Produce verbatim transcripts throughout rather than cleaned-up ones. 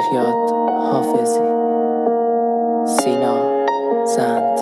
مهیاد حافظی، سینا زند.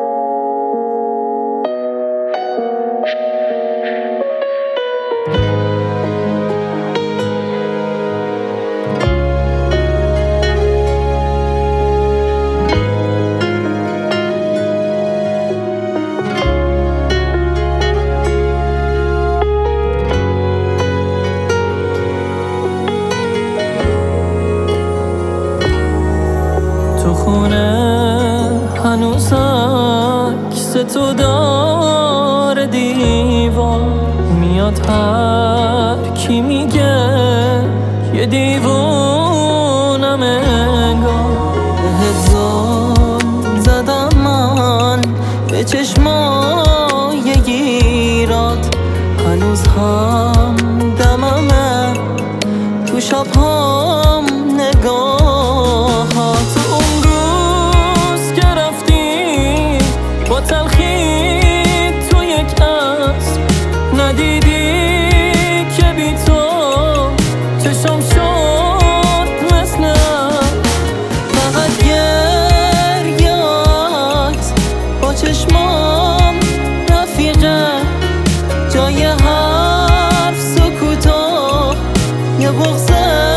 تو خونه هنوز عکس تو داره دیوار، میاد هر کی میگه یه دیوونم انگار. بهت زل زدم من به چشمای گیرات، هنوز هم دممه تو شبهام نگاهات. اون روز که رفتی با تلخی تو یک عصر، ندیدی که بی تو چشم شد مثل فقط گریه‌ات با چشمام رفیقه، جای حرف سکوتا یه بغض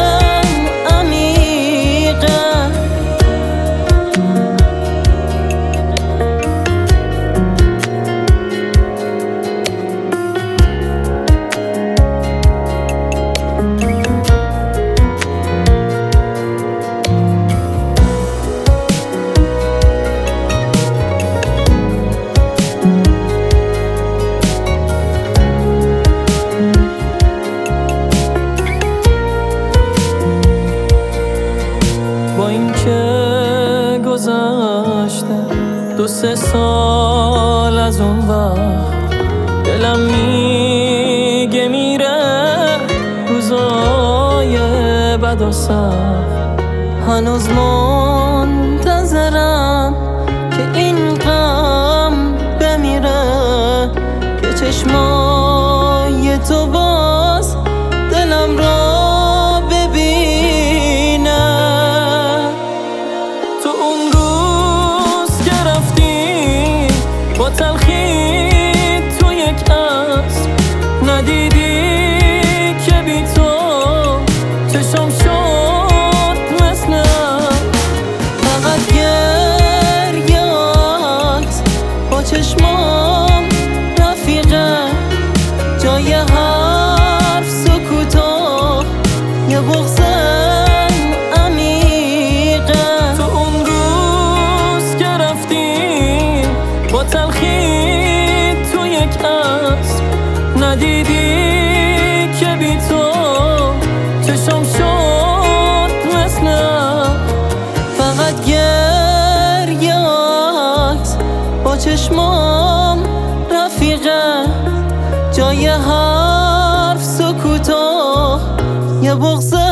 گذشته دو سه سال از اون وقت، دلم میگه میره روزای بد و سخت. هنوز منتظرم که این غم بمیره، که چشمای تو باز دلم را با تلخی تو یک عصر، ندیدی که بی تو چشم شد مثل فقط گریه‌ات با چشمام رفیقه، جای حرف سکوتا یه بغض عمیقه. تو اون روز که رفتی با تلخی تو یک عصر، ندیدی که بی تو چشم شد مثل فقط گریه‌ات با چشمام رفیقه، جای حرف سکوتا یه بغض